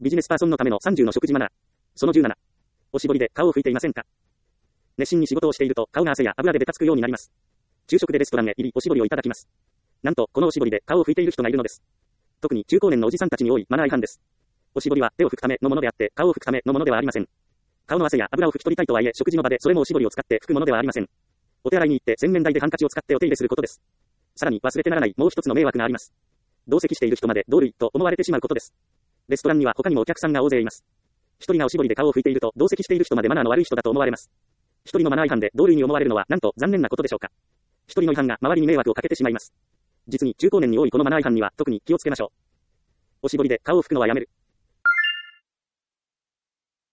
ビジネスパーソンのための30の食事マナー。その17。おしぼりで顔を拭いていませんか？熱心に仕事をしていると顔が汗や油でベタつくようになります。昼食でレストランへ入りおしぼりをいただきます。なんと、このおしぼりで顔を拭いている人がいるのです。特に中高年のおじさんたちに多いマナー違反です。おしぼりは手を拭くためのものであって顔を拭くためのものではありません。顔の汗や油を拭き取りたいとはいえ食事の場でそれもおしぼりを使って拭くものではありません。お手洗いに行って洗面台でハンカチを使ってお手入れすることです。さらに忘れてならないもう一つの迷惑があります。同席している人まで同類と思われてしまうことです。レストランには他にもお客さんが大勢います。一人がおしぼりで顔を拭いていると同席している人までマナーの悪い人だと思われます。一人のマナー違反で同類に思われるのはなんと残念なことでしょうか。一人の違反が周りに迷惑をかけてしまいます。実に中高年に多いこのマナー違反には特に気をつけましょう。おしぼりで顔を拭くのはやめる。